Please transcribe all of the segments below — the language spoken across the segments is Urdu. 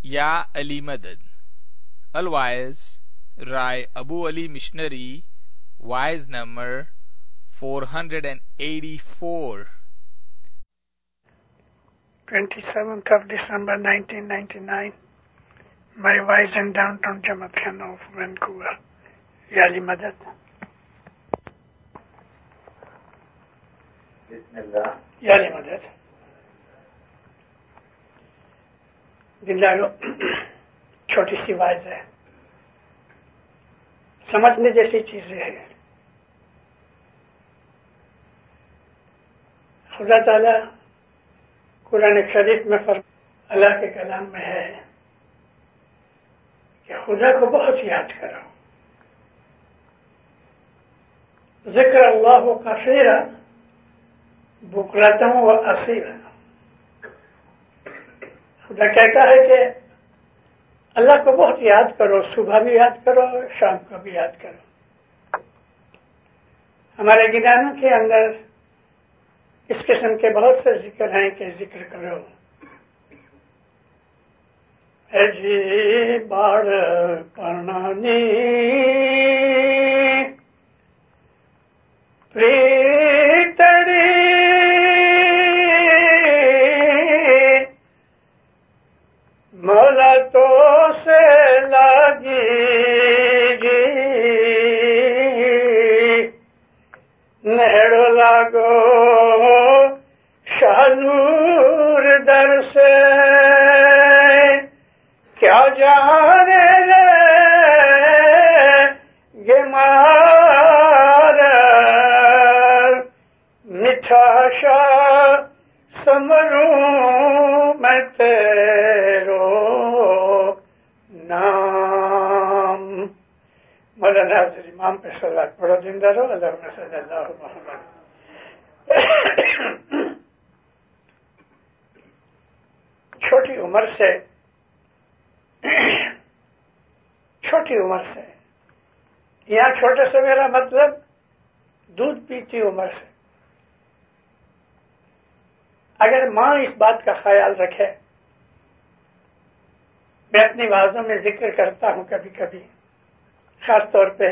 یا علی مدد. Otherwise, Rai Abu Ali Missionary, wise number 484. 27th of December 1999. My wise in downtown Jamaat Khana of Vancouver. Yali Madad. Bismillah. Yali Madad. दिल्लालो छोटी सी वाइज है, समझने जैसी चीजें हैं. खुदा ताला कुरान शरीफ में अल्लाह के कलाम में है कि खुदा को बहुत याद करो. जिक्र अल्लाह कसीरा बुकरतम व असीला. खुदा कहता है कि अल्लाह को बहुत याद करो, सुबह भी याद करो, शाम को भी याद करो. हमारे गिनानों के अंदर इस किस्म के बहुत से जिक्र हैं कि जिक्र करो. जी बाढ़ करनानी प्रीतड़ी मौला तो से लागी नहड़ो लागो शानूर दर से क्या जाने रे गेमार मिठा शाह समरू मैं तेरो नाम. मौलाना हज़रत इमाम पे सलात पढ़ो. जिंदा रहो. अल्लाहुम्मा सल्ली अला मुहम्मद. छोटी उम्र से यहाँ छोटे से मेरा मतलब दूध पीती उम्र से. अगर माँ इस बात का ख्याल रखे, मैं अपनी वाज़ों में जिक्र करता हूँ कभी कभी, खास तौर पे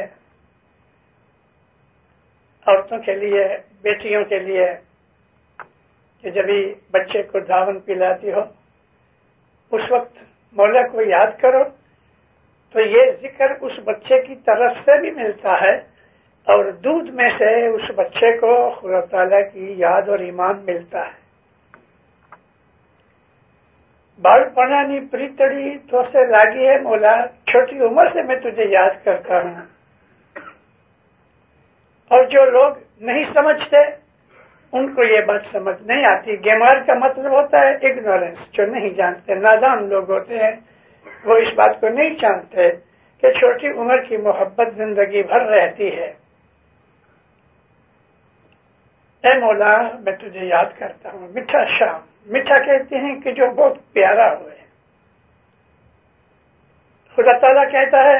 औरतों के लिए, बेटियों के लिए, कि जब भी बच्चे को दावन पिलाती हो उस वक्त मौला को याद करो, तो ये जिक्र उस बच्चे की तरफ से भी मिलता है और दूध में से उस बच्चे को खुदा ताला की याद और ईमान मिलता है. बालपणानी प्रीतड़ी तो से लागी है मौला, छोटी उम्र से मैं तुझे याद करता हूं. और जो लोग नहीं समझते उनको ये बात समझ नहीं आती. गेमार का मतलब होता है इग्नोरेंस, जो नहीं जानते, नादान लोग होते हैं. वो इस बात को नहीं जानते कि छोटी उम्र की मोहब्बत जिंदगी भर रहती है. ऐ मौला मैं तुझे याद करता हूँ. मीठा शाम, मीठा कहते हैं कि जो बहुत प्यारा हुए. खुदा ताला कहता है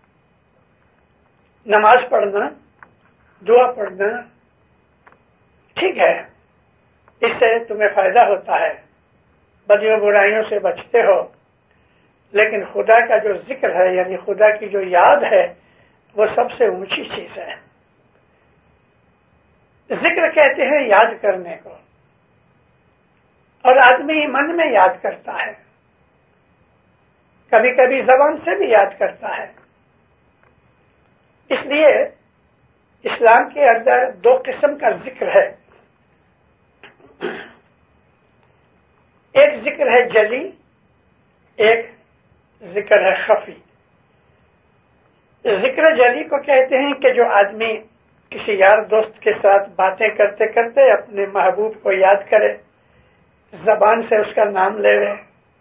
नमाज पढ़ना, दुआ पढ़ना ठीक है, इससे तुम्हें फायदा होता है, बदियों बुराइयों से बचते हो. लेकिन खुदा का जो जिक्र है, यानी खुदा की जो याद है, वो सबसे ऊंची चीज है. जिक्र कहते हैं याद करने को, और आदमी मन में याद करता है, कभी कभी जबान से भी याद करता है. इसलिए इस्लाम के अंदर दो किस्म का जिक्र है. एक जिक्र है जली, एक जिक्र है खफी. जिक्र जली को कहते हैं कि जो आदमी किसी यार दोस्त के साथ बातें करते करते अपने महबूब को याद करे, जबान से उसका नाम ले ले.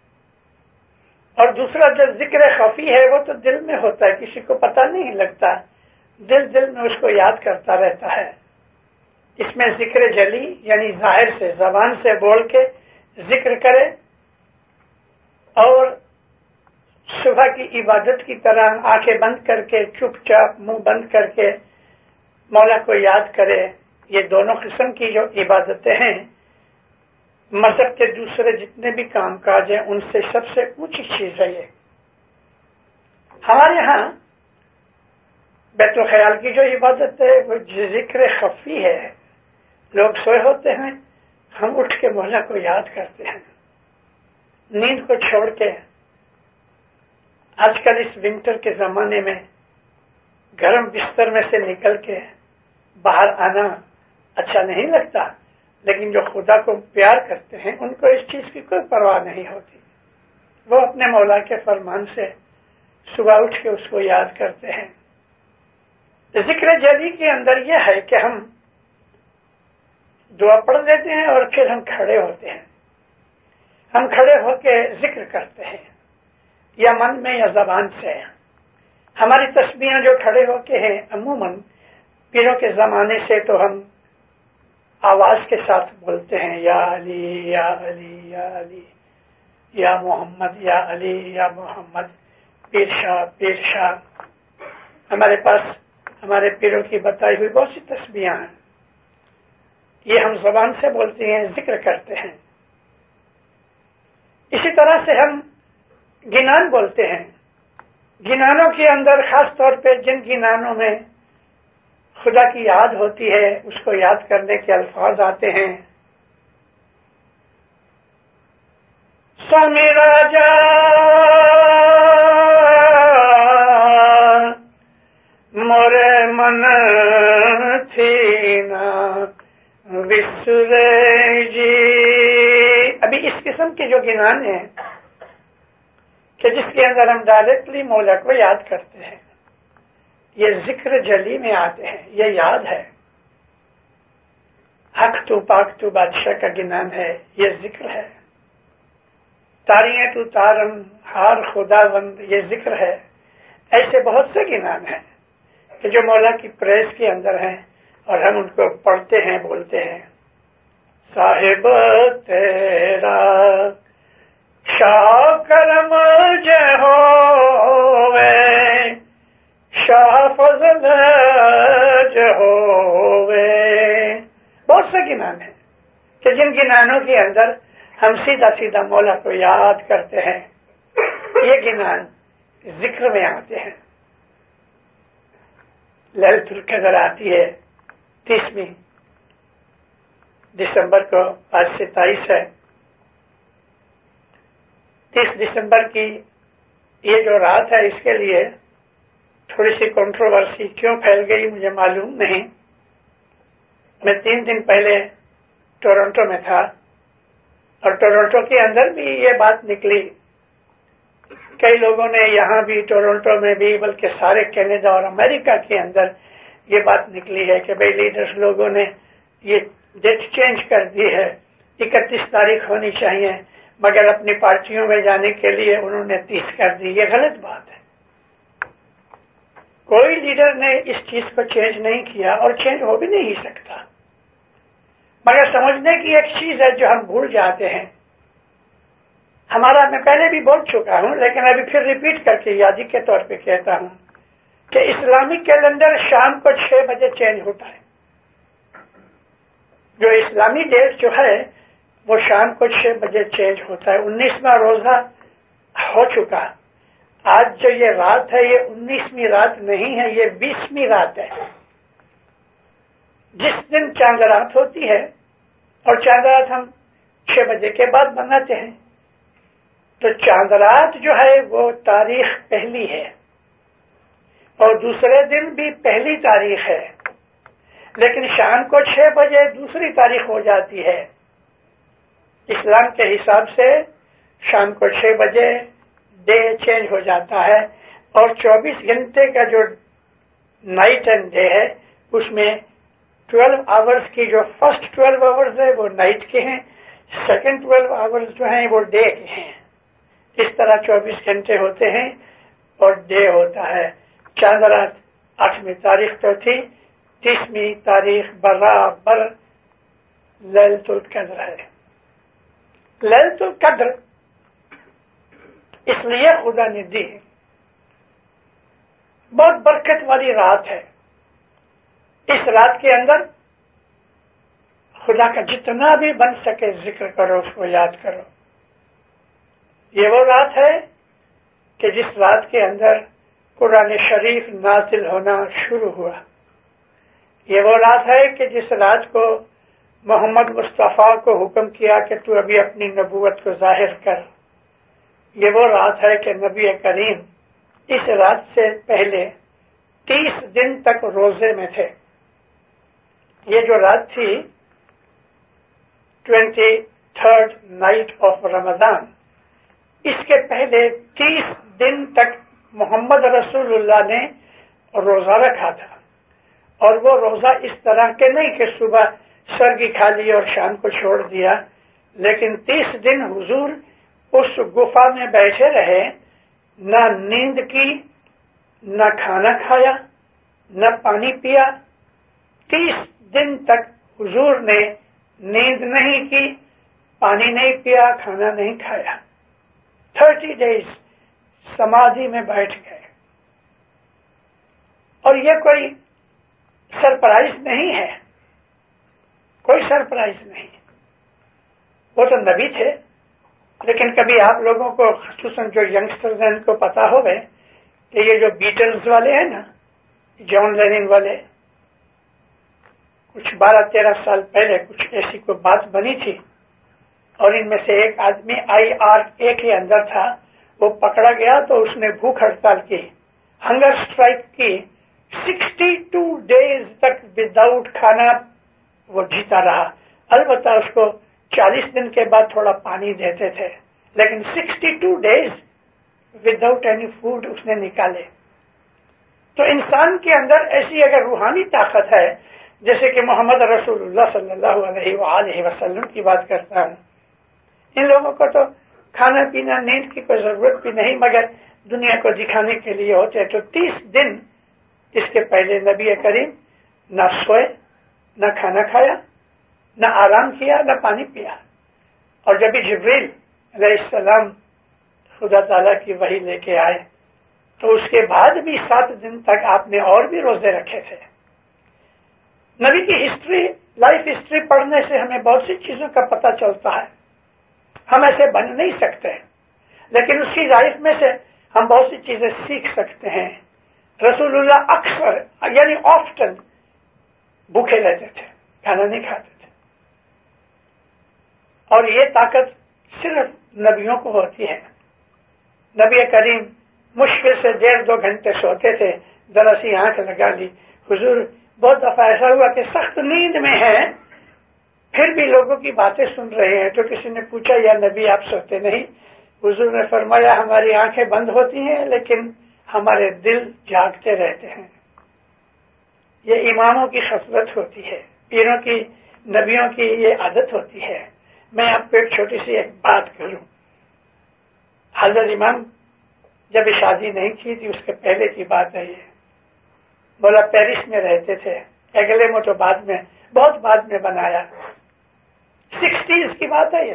और दूसरा जो जिक्र खफी है वो तो दिल में होता है, किसी को पता नहीं लगता, दिल में उसको याद करता रहता है. इसमें जिक्र जली यानी जाहिर से, जबान से बोल के जिक्र करे और सुबह की इबादत की तरह आंखें बंद करके, चुपचाप मुंह बंद करके मौला को याद करे. ये दोनों किस्म की जो इबादतें हैं مذہب کے دوسرے جتنے بھی کام کاج ہیں ان سے سب سے اونچی چیز ہے یہ. ہمارے ہاں بیت الخیال کی جو عبادت ہے وہ ذکر خفی ہے. لوگ سوئے ہوتے ہیں، ہم اٹھ کے مولا کو یاد کرتے ہیں، نیند کو چھوڑ کے. آج کل اس ونٹر کے زمانے میں گرم بستر میں سے نکل کے باہر آنا اچھا نہیں لگتا، لیکن جو خدا کو پیار کرتے ہیں ان کو اس چیز کی کوئی پرواہ نہیں ہوتی. وہ اپنے مولا کے فرمان سے صبح اٹھ کے اس کو یاد کرتے ہیں. ذکر جلی کے اندر یہ ہے کہ ہم دعا پڑھ لیتے ہیں اور پھر ہم کھڑے ہوتے ہیں. ہم کھڑے ہو کے ذکر کرتے ہیں، یا من میں یا زبان سے. ہماری تسبیحاں جو کھڑے ہو کے ہیں عموماً پیروں کے زمانے سے تو ہم آواز کے ساتھ بولتے ہیں، یا علی یا علی یا علی، یا محمد یا علی یا محمد، پیر شاہ پیر شاہ. ہمارے پاس ہمارے پیروں کی بتائی ہوئی بہت سی تسبیحاں ہیں، یہ ہم زبان سے بولتے ہیں، ذکر کرتے ہیں. اسی طرح سے ہم گنان بولتے ہیں. گنانوں کے اندر خاص طور پہ جن گنانوں میں خدا کی یاد ہوتی ہے اس کو یاد کرنے کے الفاظ آتے ہیں. سوامی راجا مورے من تھی نا وسرے جی. ابھی اس قسم کے جو گنان ہیں کہ جس کے اندر ہم ڈائریکٹلی مولا کو یاد کرتے ہیں، یہ ذکر جلی میں آتے ہیں، یہ یاد ہے. حق تو پاک تو بادشاہ کا گنان ہے، یہ ذکر ہے. تاریاں تو تارم ہار خدا بند، یہ ذکر ہے. ایسے بہت سے گنان ہیں کہ جو مولا کی پریز کے اندر ہیں اور ہم ان کو پڑھتے ہیں، بولتے ہیں. صاحب تیرا شاہ کرم جے ہووے، شاہ فضل جے ہووے. بہت سے گنان ہیں کہ جن گنانوں کے اندر ہم سیدھا سیدھا مولا کو یاد کرتے ہیں. یہ گنان ذکر میں آتے ہیں. لیلۃ القدر آتی ہے 30 دسمبر کو، آج سے 23 ہے. 30 دسمبر کی یہ جو رات ہے اس کے لیے تھوڑی سی کنٹروورسی کیوں پھیل گئی مجھے معلوم نہیں. میں 3 دن پہلے ٹورنٹو میں تھا اور ٹورنٹو کے اندر بھی یہ بات نکلی. کئی لوگوں نے یہاں بھی ٹورنٹو میں بھی بلکہ سارے کینیڈا اور امریکہ کے اندر یہ بات نکلی ہے کہ بھئی لیڈرز لوگوں نے یہ ڈیٹ چینج کر دی ہے، 31 تاریخ ہونی چاہیے، مگر اپنی پارٹیوں میں جانے کے لیے انہوں نے 30 کر دی. یہ غلط بات ہے. کوئی لیڈر نے اس چیز کو چینج نہیں کیا اور چینج ہو بھی نہیں سکتا. مگر سمجھنے کی ایک چیز ہے جو ہم بھول جاتے ہیں. ہمارا، میں پہلے بھی بول چکا ہوں لیکن ابھی پھر ریپیٹ کر کے یادی کے طور پہ کہتا ہوں کہ اسلامی کیلنڈر شام کو 6 بجے چینج ہوتا ہے. جو اسلامی ڈیٹ جو ہے وہ شام کو 6 بجے چینج ہوتا ہے. 19واں روزہ ہو چکا. آج جو یہ رات ہے یہ 19ویں رات نہیں ہے، یہ 20ویں رات ہے. جس دن چاند رات ہوتی ہے، اور چاند رات ہم 6 بجے کے بعد مناتے ہیں، تو چاند رات جو ہے وہ تاریخ پہلی ہے اور دوسرے دن بھی پہلی تاریخ ہے، لیکن شام کو 6 بجے دوسری تاریخ ہو جاتی ہے. اسلام کے حساب سے شام کو 6 بجے ڈے چینج ہو جاتا ہے، اور 24 گھنٹے کا جو نائٹ اینڈ ڈے ہے اس میں 12 آورز کی جو فرسٹ 12 آورز ہے وہ نائٹ کے ہیں، سیکنڈ 12 آورز جو ہیں وہ ڈے کے ہیں. اس طرح 24 گھنٹے ہوتے ہیں اور ڈے ہوتا ہے. چاند رات 8ویں تاریخ تو تھی، 30ویں تاریخ برابر لیلۃ القدر ہے. لیلۃ القدر اس لیے خدا نے دی، بہت برکت والی رات ہے. اس رات کے اندر خدا کا جتنا بھی بن سکے ذکر کرو، اس کو یاد کرو۔ یہ وہ رات ہے کہ جس رات کے اندر قرآن شریف نازل ہونا شروع ہوا۔ یہ وہ رات ہے کہ جس رات کو محمد مصطفیٰ کو حکم کیا کہ تو ابھی اپنی نبوت کو ظاہر کر۔ یہ وہ رات ہے کہ نبی کریم اس رات سے پہلے 30 دن تک روزے میں تھے۔ یہ جو رات تھی 23rd نائٹ آف رمضان، اس کے پہلے 30 دن تک محمد رسول اللہ نے روزہ رکھا تھا، اور وہ روزہ اس طرح کے نہیں کہ صبح سرگی کھا لی اور شام کو چھوڑ دیا، لیکن 30 دن حضور اس گفا میں بیٹھے رہے، نہ نیند کی، نہ کھانا کھایا، نہ پانی پیا۔ 30 دن تک حضور نے نیند نہیں کی، پانی نہیں پیا، کھانا نہیں کھایا۔ 30 days سمادھی میں بیٹھ گئے۔ اور یہ کوئی سرپرائز نہیں ہے، کوئی سرپرائز نہیں۔ وہ تو نبی تھے، لیکن کبھی آپ لوگوں کو خصوصاً جو ینگسٹرز ہیں ان کو پتا ہوگا کہ یہ جو بیٹلز والے ہیں نا، جان لینن والے، کچھ 12-13 سال پہلے کچھ ایسی کوئی بات بنی تھی، اور ان میں سے ایک آدمی IRA کے اندر تھا، وہ پکڑا گیا تو اس نے بھوک ہڑتال کی، ہنگر اسٹرائک کی، 62 days تک وداؤٹ کھانا وہ جیتا رہا۔ البتہ اس کو 40 دن کے بعد تھوڑا پانی دیتے تھے، لیکن 62 days وداؤٹ اینی فوڈ اس نے نکالے۔ تو انسان کے اندر ایسی اگر روحانی طاقت ہے، جیسے کہ محمد رسول اللہ صلی اللہ علیہ وآلہ وسلم کی بات کرتا ہوں، ان لوگوں کو تو کھانا پینا نیند کی کوئی ضرورت بھی نہیں، مگر دنیا کو دکھانے کے لیے ہوتے۔ تو 30 دن اس کے پہلے نبی کریم نہ سوئے، نہ کھانا کھایا، نہ آرام کیا، نہ پانی پیا۔ اور جب جبریل علیہ السلام خدا تعالیٰ کی وحی لے کے آئے تو اس کے بعد بھی 7 دن تک آپ نے اور بھی روزے رکھے تھے۔ نبی کی ہسٹری، لائف ہسٹری پڑھنے سے ہمیں بہت سی چیزوں کا پتہ چلتا ہے۔ ہم ایسے بن نہیں سکتے، لیکن اس کی لائف میں سے ہم بہت سی چیزیں سیکھ سکتے ہیں۔ رسول اللہ اکثر یعنی آفٹن بھوکے رہتے تھے، کھانا نہیں کھاتے تھے، اور یہ طاقت صرف نبیوں کو ہوتی ہے۔ نبی کریم مشکل سے 1.5-2 گھنٹے سوتے تھے، ذرا سی آنکھ لگا لی۔ حضور بہت دفعہ ایسا ہوا کہ سخت نیند میں ہیں، پھر بھی لوگوں کی باتیں سن رہے ہیں، تو کسی نے پوچھا یا نبی آپ سوتے نہیں؟ حضور نے فرمایا ہماری آنکھیں بند ہوتی ہیں لیکن ہمارے دل جاگتے رہتے ہیں۔ یہ اماموں کی خصلت ہوتی ہے، پیروں کی، نبیوں کی یہ عادت ہوتی ہے۔ میں آپ کو ایک چھوٹی سی ایک بات کروں۔ حضرت امام جب شادی نہیں کی تھی، اس کے پہلے کی بات ہے یہ، مولا پیرس میں رہتے تھے، اگلے میں تو بعد میں، بہت بعد میں بنایا، 60s کی بات ہے یہ۔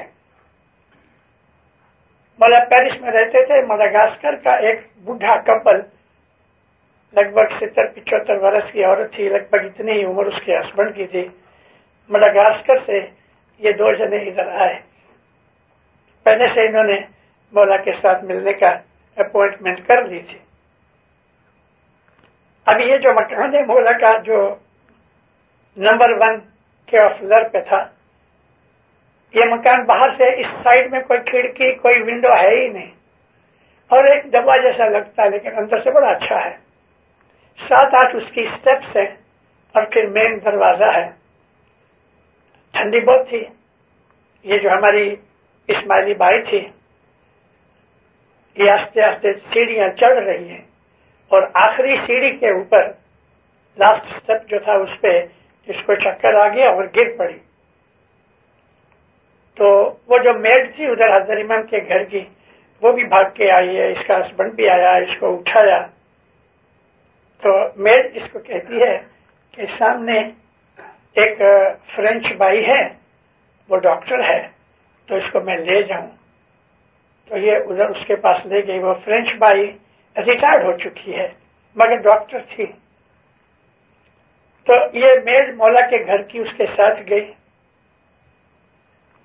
مولا پیرس میں رہتے تھے، مڈغاسکر کا ایک بوڑھا کپل، لگ بھگ 70-75 برس کی عورت تھی، لگ بھگ اتنی ہی عمر اس کے ہسبینڈ کی تھی۔ مڈغاسکر سے یہ 2 جنے ادھر آئے، پہلے سے انہوں نے مولا کے ساتھ ملنے کا اپوائنٹمنٹ کر لی تھی۔ اب یہ جو مکان ہے مولا کا، جو نمبر 1 کے فلور پہ تھا، یہ مکان باہر سے اس سائڈ میں کوئی کھڑکی، کوئی ونڈو ہے ہی نہیں، اور ایک ڈبہ جیسا لگتا ہے، لیکن اندر سے بڑا اچھا ہے۔ 7-8 اس کی سٹیپس ہیں، اور پھر مین دروازہ ہے۔ ٹھنڈی بہت تھی۔ یہ جو ہماری اسماعیلی بائی تھی، یہ آہستہ آہستہ سیڑھیاں چڑھ رہی ہیں، اور آخری سیڑھی کے اوپر لاسٹ سٹیپ جو تھا اس پہ اس کو چکر آ گیا اور گر پڑی۔ تو وہ جو میڈ تھی ادھر حضرت امام کے گھر کی، وہ بھی بھاگ کے آئی ہے، اس کا ہسبینڈ بھی آیا، اس کو اٹھایا۔ تو میڈ اس کو کہتی ہے کہ سامنے ایک فرینچ بائی ہے، وہ ڈاکٹر ہے، تو اس کو میں لے جاؤں۔ تو یہ ادھر اس کے پاس لے گئی۔ وہ فرینچ بائی ریٹائرڈ ہو چکی ہے مگر ڈاکٹر تھی۔ تو یہ میڈ مولا کے گھر کی اس کے ساتھ گئی،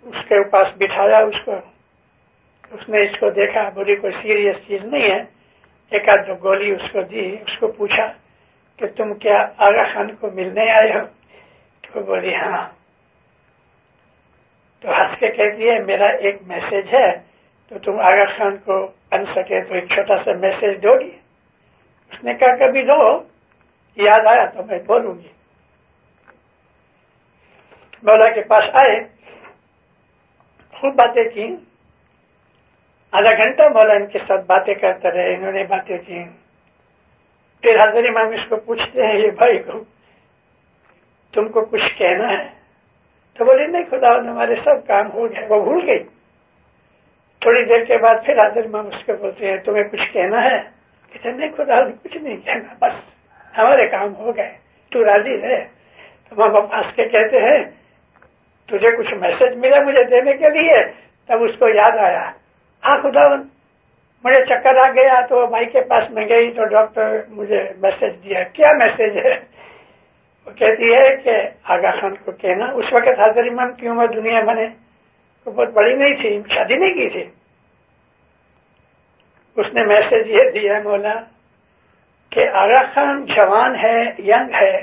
उसके पास बिठाया उसको, उसने इसको देखा, बोली कोई सीरियस चीज नहीं है, एक आध दो गोली उसको दी। उसको पूछा कि तुम क्या आगा खान को मिलने आए हो? तो बोली हाँ। तो हंस के कहती है मेरा एक मैसेज है, तो तुम आगा खान को बन सके तो एक छोटा सा मैसेज दोगी? उसने कहा कभी दो, याद आया तो मैं बोलूंगी। मौला के पास आए, खूब बातें की, आधा घंटा मौला इनके साथ बातें करते रहे, इन्होंने बातें की। फिर हज़रत इमाम इसको पूछते हैं, ये भाई को तुमको कुछ कहना है? तो बोले नहीं खुदा ने हमारे सब काम हो गए। वो भूल गई। थोड़ी देर के बाद फिर हज़रत इमाम उसको बोलते हैं तुम्हें कुछ कहना है? कहते नहीं खुदा ने कुछ नहीं कहना, बस हमारे काम हो गए, तू राजी रहे। तो माँ बाप हंस के कहते हैं तुझे कुछ मैसेज मिला मुझे देने के लिए? तब उसको याद आया, हाँ खुदा मुझे चक्कर आ गया तो भाई के पास में गई तो डॉक्टर मुझे मैसेज दिया। क्या मैसेज है? वो कहती है कि आगा खान को कहना, उस वक्त हज़रत इमाम की उम्र दुनिया बने तो बहुत बड़ी नहीं थी, शादी नहीं की थी। उसने मैसेज ये दिया मौला कि आगा खान जवान है, यंग है,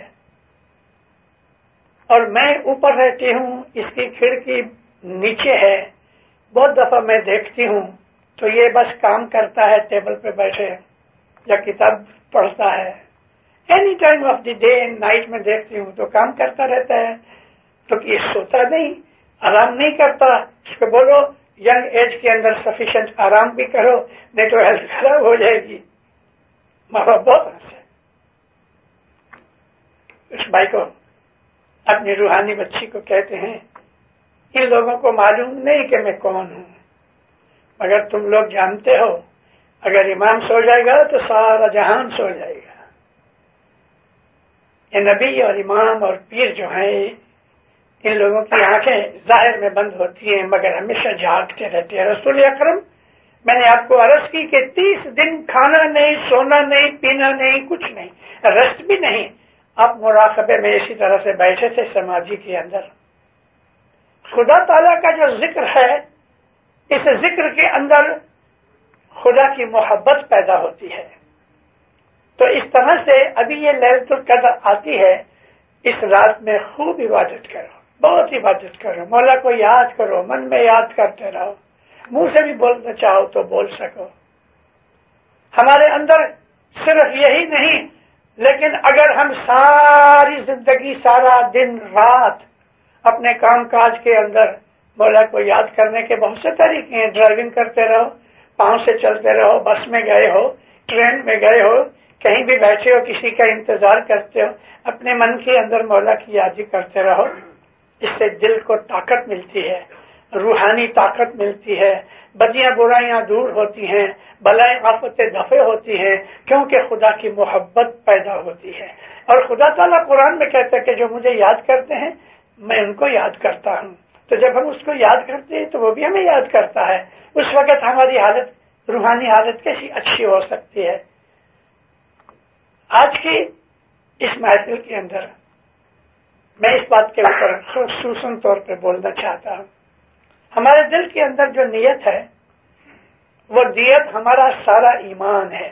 और मैं ऊपर रहती हूँ, इसकी खिड़की नीचे है। बहुत दफा मैं देखती हूँ तो ये बस काम करता है, टेबल पे बैठे या किताब पढ़ता है। Any time of the day and night में देखती हूँ तो काम करता रहता है, तो ये सोता नहीं, आराम नहीं करता। इसको बोलो यंग एज के अंदर सफिशिएंट आराम भी करो, नहीं तो हेल्थ खराब हो जाएगी। माँ बाप बहुत हंसे। उस भाई को अपनी रूहानी बच्ची को कहते हैं इन लोगों को मालूम नहीं कि मैं कौन हूं, मगर तुम लोग जानते हो अगर इमाम सो जाएगा तो सारा जहान सो जाएगा। ये नबी और इमाम और पीर जो हैं, इन लोगों की आंखें जाहिर में बंद होती हैं मगर हमेशा जागते रहते हैं। रसूल अकरम, मैंने आपको अर्ज की कि 30 दिन खाना नहीं, सोना नहीं, पीना नहीं, कुछ नहीं, रेस्ट भी नहीं, आप मुराकबे में इसी तरह से बैठे थे समाधि के अंदर। खुदा ताला का जो जिक्र है, इस जिक्र के अंदर खुदा की मोहब्बत पैदा होती है। तो इस तरह से अभी ये लैलतुल कद्र आती है, इस रात में खूब इबादत करो, बहुत इबादत करो, मौला को याद करो, मन में याद करते रहो, मुंह से भी बोलना चाहो तो बोल सको। हमारे अंदर सिर्फ यही नहीं, लेकिन अगर हम सारी जिंदगी, सारा दिन रात अपने काम काज के अंदर मौला को याद करने के बहुत से तरीके हैं। ड्राइविंग करते रहो, पांव से चलते रहो, बस में गए हो, ट्रेन में गए हो, कहीं भी बैठे हो, किसी का इंतजार करते हो, अपने मन के अंदर मौला की याद करते रहो। इससे दिल को ताकत मिलती है, रूहानी ताकत मिलती है, बदियां बुराइयां दूर होती हैं, बलाएं आफतें दफे होती हैं, क्योंकि खुदा की मोहब्बत पैदा होती है। और खुदा ताला कुरान में कहता है कि जो मुझे याद करते हैं मैं उनको याद करता हूँ। तो जब हम उसको याद करते हैं तो वो भी हमें याद करता है। उस वक्त हमारी हालत, रूहानी हालत कैसी अच्छी हो सकती है। आज की इस महफिल के अंदर मैं इस बात के ऊपर खुसूसन तौर पर बोलना चाहता हूँ। हमारे दिल के अंदर जो नियत है, वो नियत हमारा सारा ईमान है।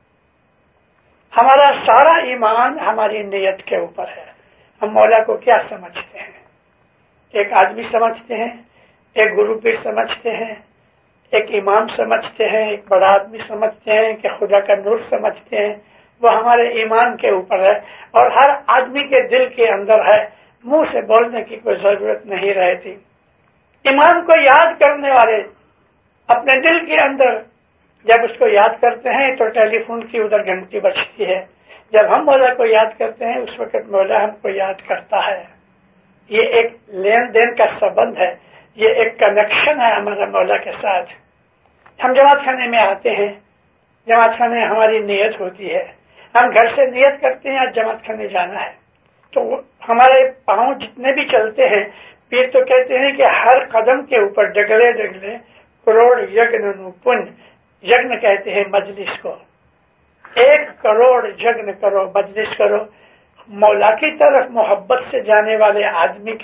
हमारा सारा ईमान हमारी नियत के ऊपर है। हम मौला को क्या समझते हैं? एक आदमी समझते हैं, एक गुरु पीर समझते हैं, एक इमाम समझते हैं, एक बड़ा आदमी समझते हैं, कि खुदा का नूर समझते हैं। वो हमारे ईमान के ऊपर है और हर आदमी के दिल के अंदर है। मुंह से बोलने की कोई जरूरत नहीं रहती। इमाम को याद करने वाले अपने दिल के अंदर जब उसको याद करते हैं तो टेलीफोन की उधर घंटी बजती है। जब हम मौला को याद करते हैं उस वक्त मौला हमको याद करता है। ये एक लेन देन का संबंध है, ये एक कनेक्शन है हमारा मौला के साथ। हम जमात खाने में आते हैं, जमात खाने हमारी नियत होती है। हम घर से नियत करते हैं आज जमात खाने जाना है, तो हमारे पांव जितने भी चलते हैं, पीर तो कहते हैं कि हर कदम के ऊपर डगले डगले करोड़ यज्ञ पुण्य, यज्ञ कहते हैं मजलिस को। 1 करोड़ यज्ञ करो, मजलिस करो। मौला की तरफ मोहब्बत से जाने वाले आदमी के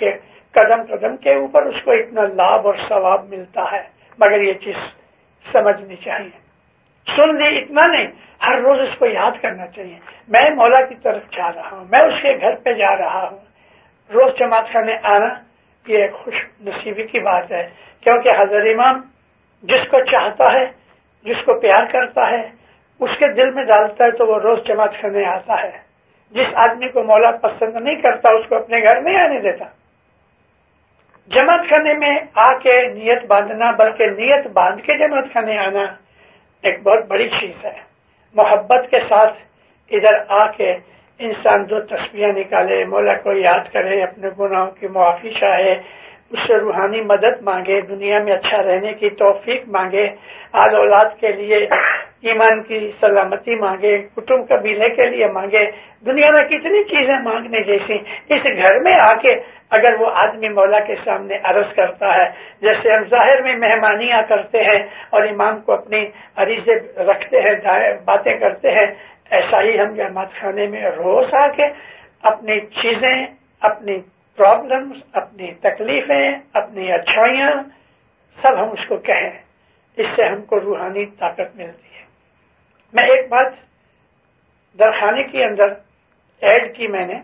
قدم قدم کے اوپر اس کو اتنا لابھ اور ثواب ملتا ہے، مگر یہ چیز سمجھنی چاہیے. سن لی اتنا نہیں، ہر روز اس کو یاد کرنا چاہیے. میں مولا کی طرف جا رہا ہوں، میں اس کے گھر پہ جا رہا ہوں. روز جماعت خانے آنا یہ خوش نصیبی کی بات ہے، کیونکہ حضرت امام جس کو چاہتا ہے، جس کو پیار کرتا ہے، اس کے دل میں ڈالتا ہے تو وہ روز جماعت خانے آتا ہے. جس آدمی کو مولا پسند نہیں کرتا اس کو اپنے گھر نہیں آنے دیتا. جماعت خانے میں آ کے نیت باندھنا، بلکہ نیت باندھ کے جماعت خانے آنا ایک بہت بڑی چیز ہے. محبت کے ساتھ ادھر آ کے انسان دو تسبیحیں نکالے، مولا کو یاد کرے، اپنے گناہوں کی معافی چاہے، اس سے روحانی مدد مانگے، دنیا میں اچھا رہنے کی توفیق مانگے، آل اولاد کے لیے ایمان کی سلامتی مانگے، کٹمب قبیلے کے لیے مانگے. دنیا میں کتنی چیزیں مانگنے جیسی. اس گھر میں آ کے اگر وہ آدمی مولا کے سامنے عرض کرتا ہے، جیسے ہم ظاہر میں مہمانیاں کرتے ہیں اور امام کو اپنی عریضے رکھتے ہیں، باتیں کرتے ہیں، ایسا ہی ہم جماعت خانے میں روز آ کے اپنی چیزیں، اپنی پرابلمز، اپنی تکلیفیں، اپنی اچھائیاں سب ہم اس کو کہیں. اس سے ہم کو روحانی طاقت ملتی ہے. میں ایک بات درخانے کے اندر ایڈ کی میں نے،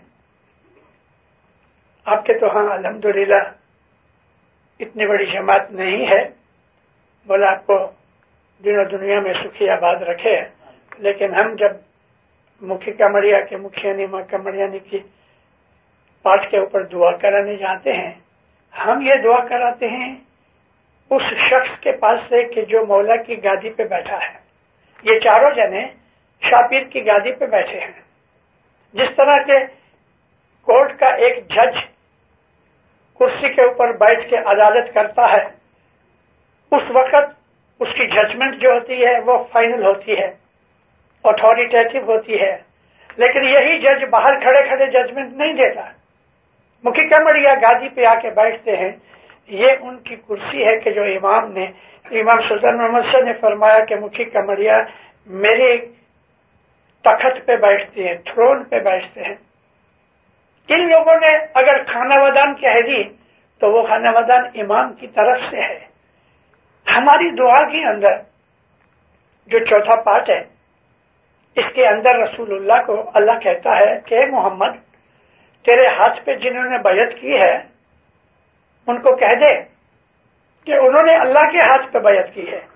آپ کے تو ہاں الحمدللہ اتنی بڑی جماعت نہیں ہے، بولا آپ کو دین و دنیا میں سکھی آباد رکھے، لیکن ہم جب مکھی کمڑیا کے مکھیانی ماں کمڑیانی کی پاٹ کے اوپر دعا کرانے جاتے ہیں، ہم یہ دعا کراتے ہیں اس شخص کے پاس سے کہ جو مولا کی گادی پہ بیٹھا ہے. یہ چاروں جنے شاپیر کی گادی پہ بیٹھے ہیں. جس طرح کے کورٹ کا ایک جج کرسی کے اوپر بیٹھ کے عدالت کرتا ہے، اس وقت اس کی ججمنٹ جو ہوتی ہے وہ فائنل ہوتی ہے، اتھارٹیٹیو ہوتی ہے. لیکن یہی جج باہر کھڑے کھڑے ججمنٹ نہیں دیتا. مکھی کمڑیا گادی پہ آ کے بیٹھتے ہیں. یہ ان کی کرسی ہے کہ جو امام سلطان محمد شاہ نے فرمایا کہ مکھی کمڑیا میرے تخت پہ بیٹھتے ہیں، تھرون پہ بیٹھتے ہیں. ان لوگوں نے اگر خانہ ودان کہہ دی تو وہ خانہ ودان امام کی طرف سے ہے. ہماری دعا کے اندر جو چوتھا پارٹ ہے، اس کے اندر رسول اللہ کو اللہ کہتا ہے کہ محمد تیرے ہاتھ پہ جنہوں نے بیعت کی ہے ان کو کہہ دے کہ انہوں نے اللہ کے ہاتھ پہ بیعت کی ہے.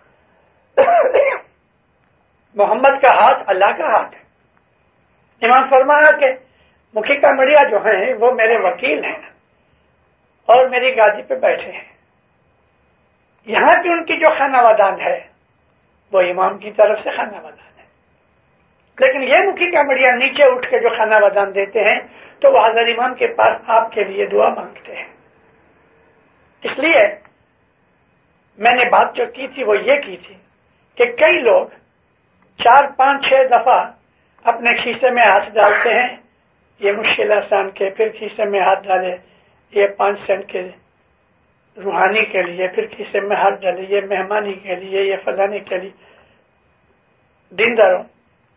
محمد کا ہاتھ اللہ کا ہاتھ ہے. امام فرمایا کہ مکھی کمڑیا جو ہیں وہ میرے وکیل ہیں اور میری گادی پہ بیٹھے ہیں. یہاں کی ان کی جو خانہ ودان ہے وہ امام کی طرف سے خانہ ودان ہے. لیکن یہ مکھی کمڑیا نیچے اٹھ کے جو خانہ ودان دیتے ہیں تو وہ حضرت امام کے پاس آپ کے لیے دعا مانگتے ہیں. اس لیے میں نے بات جو کی تھی وہ یہ کی تھی کہ کئی لوگ 4 5 6 دفعہ اپنے کھیسے میں ہاتھ ڈالتے ہیں، یہ مشکل آسان کے، پھر کھیسے میں ہاتھ ڈالے یہ 5 سینٹ کے روحانی کے لیے، پھر کھیسے میں ہاتھ ڈالے یہ مہمانی کے لیے، یہ فلانے کے لیے. دینداروں،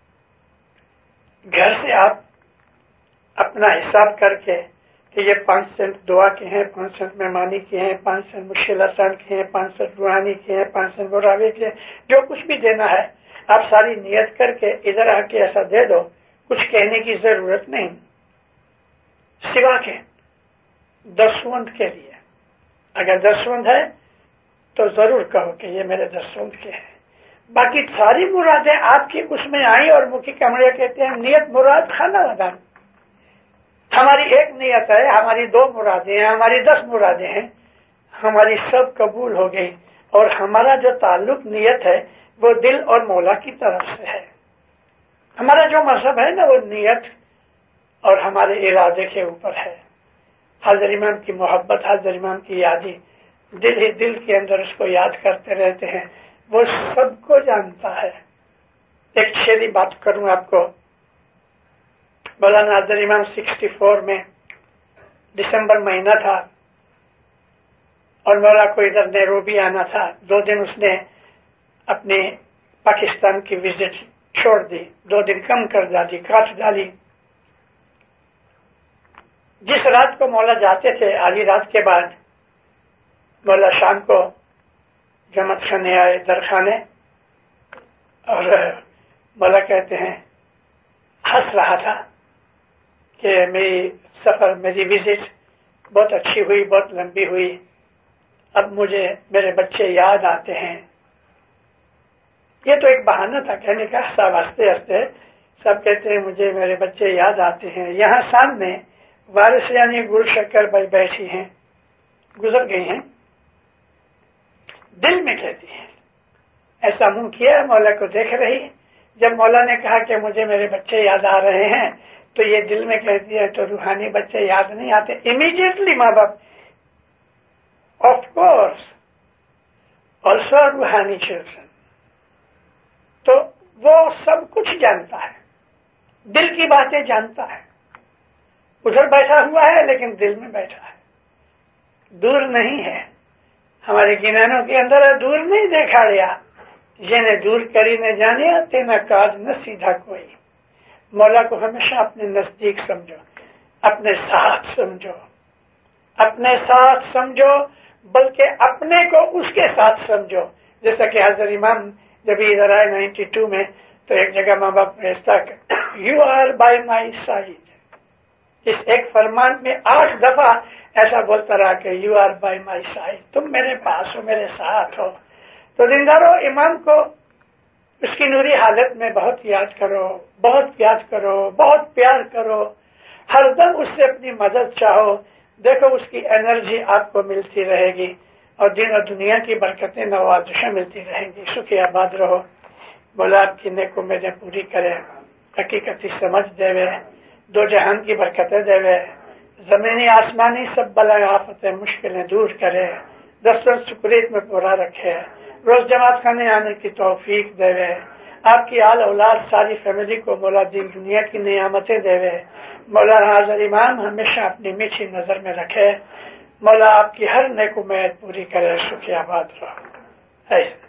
گھر سے آپ اپنا حساب کر کے کہ یہ 5 سینٹ دعا کے ہیں، 5 سینٹ مہمانی کے ہیں، 5 سینٹ مشکل آسان کے ہیں، 5 سینٹ روحانی کے ہیں، 5 سینٹ براوے کے ہیں، جو کچھ بھی دینا ہے آپ ساری نیت کر کے ادھر آ کے ایسا دے دو. کچھ کہنے کی ضرورت نہیں سوا کے دسوند کے لیے. اگر دسوند ہے تو ضرور کہو کہ یہ میرے دسوند کے ہیں. باقی ساری مرادیں آپ کی اس میں آئیں اور مکھی کمڑیا کہتے ہیں نیت مراد خانہ ودان. ہماری ایک نیت ہے، ہماری 2 مرادیں ہیں، ہماری 10 مرادیں ہیں، ہماری سب قبول ہو گئی. اور ہمارا جو تعلق نیت ہے وہ دل اور مولا کی طرف سے ہے. ہمارا جو مذہب ہے نا وہ نیت اور ہمارے ارادے کے اوپر ہے. حضرت امام کی محبت، حضرت امام کی یادی، دل ہی دل کے اندر اس کو یاد کرتے رہتے ہیں. وہ سب کو جانتا ہے. ایک شعری بات کروں آپ کو. مولانا حضرت امام 64 میں دسمبر مہینہ تھا اور مولا کو ادھر نیروبی آنا تھا. 2 دن اس نے اپنے پاکستان کی وزٹ چھوڑ دی، 2 دن کم کر ڈالی، کاٹ ڈالی. जिस रात को मौला जाते थे आधी रात के बाद, मौला शाम को जमात खाने आए, दरखाने, और मौला कहते हैं हंस रहा था कि मेरी सफर, मेरी विजिट बहुत अच्छी हुई, बहुत लंबी हुई, अब मुझे मेरे बच्चे याद आते हैं। ये तो एक बहाना था कहने का, सब हंसते हंसते सब कहते हैं मुझे मेरे बच्चे याद आते हैं। यहाँ सामने वारिस यानी गुलशक्कर भाई बैठी हैं, गुजर गई हैं, दिल में कहती है, ऐसा मुंह किया, मौला को देख रही। जब मौला ने कहा कि मुझे मेरे बच्चे याद आ रहे हैं, तो ये दिल में कहती है तो रूहानी बच्चे याद नहीं आते? इमीडिएटली माँ बाप, ऑफ कोर्स ऑल्सो रूहानी चिल्ड्रन। तो वो सब कुछ जानता है, दिल की बातें जानता है, उधर बैठा हुआ है लेकिन दिल में बैठा है, दूर नहीं है। हमारे गिनानों के अंदर दूर नहीं देखा गया, जिन्हें दूर करी न जाने तेना काज न सीधा कोई। मौला को हमेशा अपने नजदीक समझो, अपने साथ समझो, अपने साथ समझो, बल्कि अपने को उसके साथ समझो। जैसा कि हजरत इमाम जब इधर आए 92 में, तो एक जगह माँ बाप ने ऐसा, you are by my side. इस एक फरमान में 8 दफा ऐसा बोलता रहा कि you are by my side, तुम मेरे पास हो, मेरे साथ हो। तो दिनदारों, इमाम को उसकी नूरी हालत में बहुत याद करो, बहुत याद करो, बहुत प्यार करो, हरदम उससे अपनी मदद चाहो। देखो उसकी एनर्जी आपको मिलती रहेगी और दिन और दुनिया की बरकतें, नवाज़िशें मिलती रहेंगी। सुखी आबाद रहो। बोला आपकी नेक उम्मीदें पूरी करे, हकीकती समझ देवे, दो जहान की बरकतें देवे, जमीनी आसमानी सब बलाएं आफतें मुश्किलें दूर करे, दस्तों शुक्रियत में पूरा रखे, रोज जमात खाने आने की तौफीक देवे, आपकी आल औलाद सारी फैमिली को मौला दीन दुनिया की नियामतें देवे। मौला हाज़िर इमाम हमेशा अपनी मीठी नजर में रखे। मौला आपकी हर नेक उम्मीद पूरी करे। सुखी आबाद रहो।